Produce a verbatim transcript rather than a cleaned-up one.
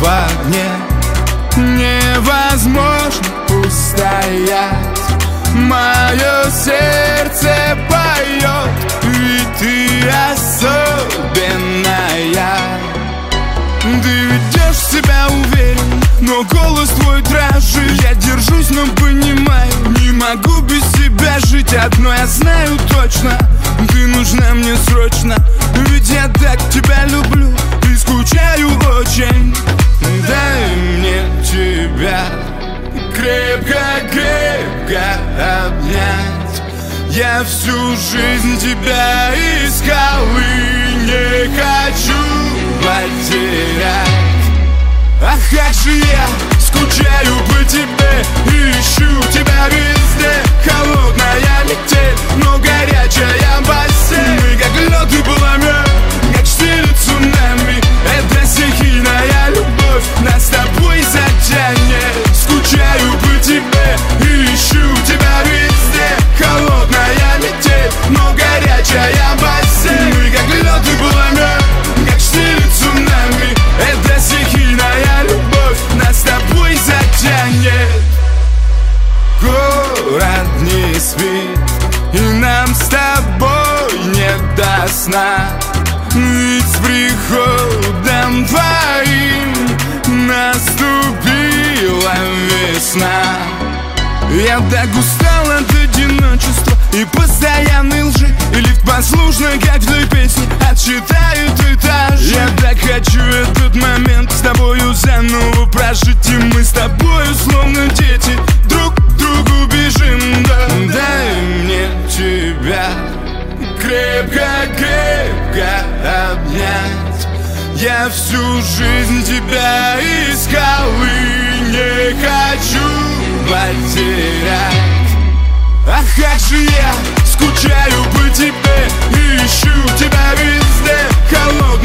в огне невозможно устоять. Мое сердце поет, ведь ты особенная. Ты ведешь себя уверенно, но голос твой дрожит. Я держусь, но понимаю, не могу без тебя жить. Одно я знаю точно, ты нужна мне срочно. Ведь я так тебя люблю и скучаю очень. Дай мне тебя крепко-крепко обнять. Я всю жизнь тебя искал и не хочу потерять. Ах, как же я скучаю по тебе, ищу тебя везде. Холодная метель, но горячая бассейн. Мы как лед и пламя, как штиль и цунами. Это стихийная любовь, нас с тобой затянет. Скучаю по тебе, ищу тебя везде. Холодная метель, но горячая бассейн. Мы как лед и пламя, как штиль и цунами. Это стихийная любовь, нас с тобой затянет. Город не спит, и нам с тобой не до сна. Ведь с приходом твоим наступила весна. Я так устал от одиночества и постоянной лжи. И лифт послушно, как в той песне, отсчитают этаж. Я так хочу этот момент с тобою заново прожить. И мы с тобою словно дети друг к другу бежим, да. Дай мне тебя крепко-крепко обнять. Я всю жизнь тебя искал и не хочу потерять. Ах, как же я скучаю по тебе, ищу тебя везде. Холодная